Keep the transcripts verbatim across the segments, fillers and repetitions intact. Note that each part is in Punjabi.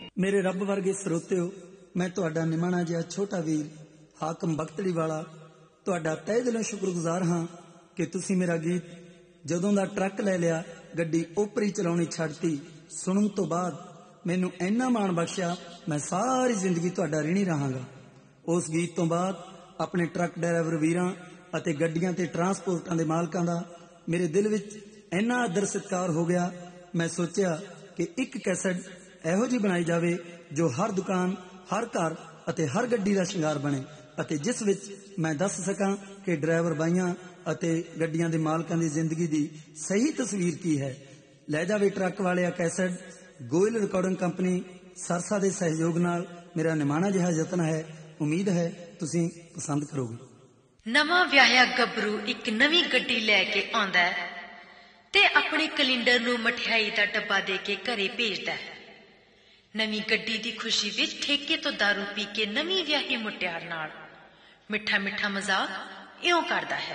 ਮੇਰੇ ਰੱਬ ਵਰਗੇ ਸਰੋਤਿਓ, ਮੈਂ ਤੁਹਾਡਾ ਨਿਮਾਣਾ ਜਿਹਾ ਛੋਟਾ ਵੀਰ ਹਾਕਮ ਬਖਤੜੀ ਵਾਲਾ ਤੁਹਾਡਾ ਤਹਿ ਦਿਲੋਂ ਸ਼ੁਕਰਗੁਜ਼ਾਰ ਹਾਂ ਕਿ ਤੁਸੀਂ ਮੇਰਾ ਗੀਤ ਜਦੋਂ ਦਾ ਟਰੱਕ ਲੈ ਲਿਆ ਗੱਡੀ ਓਪਰੀ ਚਲਾਉਣੀ ਛੱਡਤੀ ਸੁਣਨ ਤੋਂ ਬਾਅਦ ਮੈਨੂੰ ਇੰਨਾ ਮਾਣ ਬਖਸ਼ਿਆ, ਮੈਂ ਸਾਰੀ ਜ਼ਿੰਦਗੀ ਤੁਹਾਡਾ ਰਿਣੀ ਰਹਾਂਗਾ। ਉਸ ਗੀਤ ਤੋਂ ਬਾਅਦ ਆਪਣੇ ਟਰੱਕ ਡਰਾਈਵਰ ਵੀਰਾਂ ਅਤੇ ਗੱਡੀਆਂ ਤੇ ਟਰਾਂਸਪੋਰਟਾਂ ਦੇ ਮਾਲਕਾਂ ਦਾ ਮੇਰੇ ਦਿਲ ਵਿੱਚ ਇੰਨਾ ਆਦਰ ਸਤਿਕਾਰ ਹੋ ਗਿਆ, ਮੈਂ ਸੋਚਿਆ ਕਿ ਇੱਕ ਕੈਸਟ ਇਹੋ ਜਿਹੀ ਬਣਾਈ ਜਾਵੇ ਜੋ ਹਰ ਦੁਕਾਨ, ਹਰ ਘਰ ਅਤੇ ਹਰ ਗੱਡੀ ਦਾ ਸ਼ਿੰਗਾਰ ਬਣੇ ਅਤੇ ਜਿਸ ਵਿੱਚ ਮੈਂ ਦੱਸ ਸਕਾਂ ਕਿ ਡਰਾਈਵਰ ਬਾਈਆਂ ਅਤੇ ਗੱਡੀਆਂ ਦੇ ਮਾਲਕਾਂ ਦੀ ਜ਼ਿੰਦਗੀ ਦੀ ਸਹੀ ਤਸਵੀਰ ਕੀ ਹੈ। ਲੈ ਜਾਵੇ ਟਰੱਕ ਵਾਲਿਆ cassette Goyal recording company Sirsa ਦੇ ਸਹਿਯੋਗ ਨਾਲ ਮੇਰਾ ਨਿਮਾਣਾ ਜਿਹਾ ਯਤਨ ਹੈ। ਉਮੀਦ ਹੈ ਤੁਸੀਂ ਪਸੰਦ ਕਰੋਗੇ। ਨਵਾਂ ਵਿਆਹਿਆ ਗੱਭਰੂ ਇੱਕ ਨਵੀਂ ਗੱਡੀ ਲੈ ਕੇ ਆਉਂਦਾ ਹੈ ਤੇ ਆਪਣੇ ਕੈਲੰਡਰ ਨੂੰ ਮਠਿਆਈ ਦਾ ਡੱਬਾ ਦੇ ਕੇ ਘਰੇ ਭੇਜਦਾ ਹੈ। ਨਵੀਂ ਗੱਡੀ ਦੀ ਖੁਸ਼ੀ ਵਿੱਚ ਠੇਕੇ ਤੋਂ ਦਾਰੂ ਪੀ ਕੇ ਨਵੀਂ ਵਿਆਹੀ ਮੁਟਿਆਰ ਨਾਲ ਮਿੱਠਾ ਮਿੱਠਾ ਮਜ਼ਾਕ ਇਉਂ ਕਰਦਾ ਹੈ।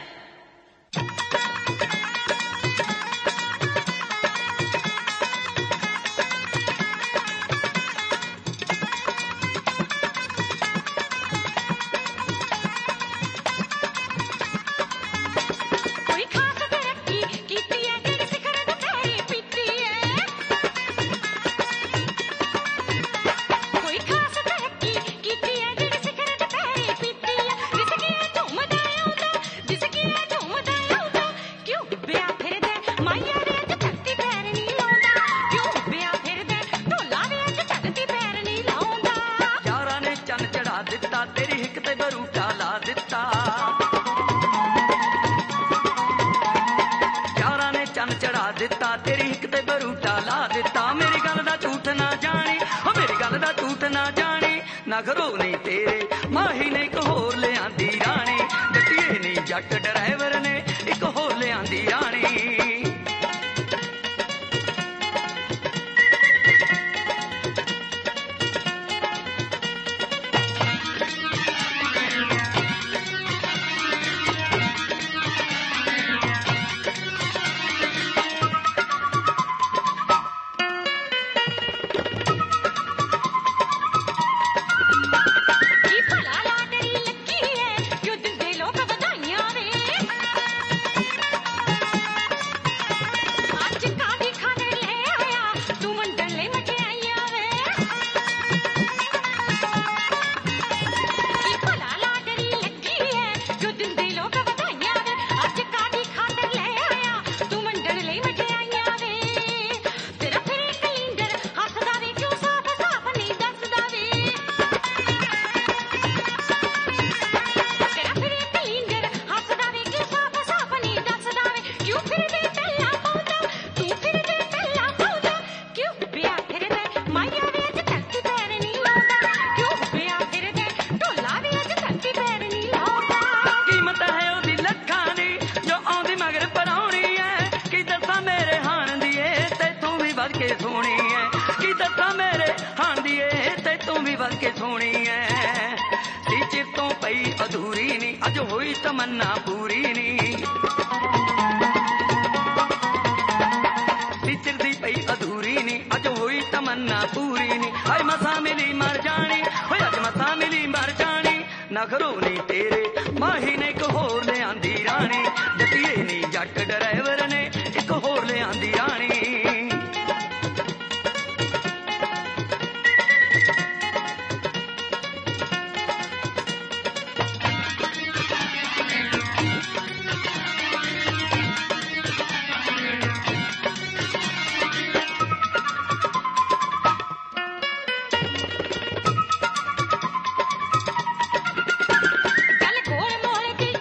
नखरो नहीं तेरे माही ने एक होर ले आंदी रानी, गड्डिए नहीं जट ड्राइवर ने एक होर ले आंदी रानी। तमन्ना पूरी नी टीचर दी पई अधूरी नी अज हुई तमन्ना पूरी नी। हाय मसा मिली मर जानी, होय अज मसा मिली मर जानी। नखरो नी तेरे माही ने एक होर ले आंदी रानी, जतिए नी जट ड्राइवर ने एक होर ले आंदी रानी। गल गोल मोल दी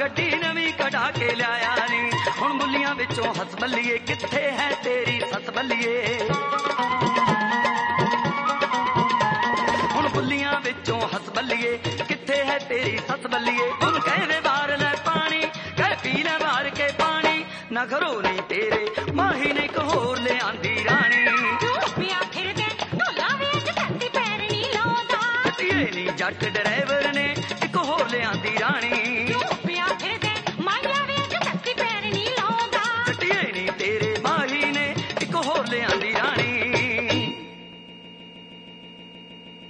ਗੱਡੀ ਨਵੀਂ ਕਢਾ ਕੇ ਲਿਆਇਆ ਨੀ ਹੁਣ ਬੁੱਲੀਆਂ ਵਿੱਚੋਂ ਹੱਸ ਬੱਲੀਏ ਕਿੱਥੇ ਹੈ ਤੇਰੀ ਸੱਸ ਬੱਲੀਏ ਹੁਣ ਬੁੱਲੀਆਂ ਵਿੱਚੋਂ ਹੱਸ ਬੱਲੀਏ ਕਿੱਥੇ ਹੈ ਤੇਰੀ ਸੱਸ ਬੱਲੀਏ ਹੁਣ ਕਹਿਵੇ ਬਾਹਰ ਲੈ ਪਾਣੀ ਕਹਿ ਪੀ ਲੈ ਬਾਹਰ ਕੇ ਪਾਣੀ ਨਖਰੋ ਨਹੀਂ ਤੇਰੇ ਮਾਹੀ ਨੇ ਇੱਕ ਹੋਰ ਲਿਆਂਦੀ ਰਾਣੀ ਪਿਆ ਫਿਰਦੇ ਢੋਲਾ ਵੇਚ ਧਰਤੀ ਪੈਰ ਨਹੀਂ ਲਾਉਂਦਾ ਇਹ ਨੀ ਜੱਟ ਡਰਾਈਵਰ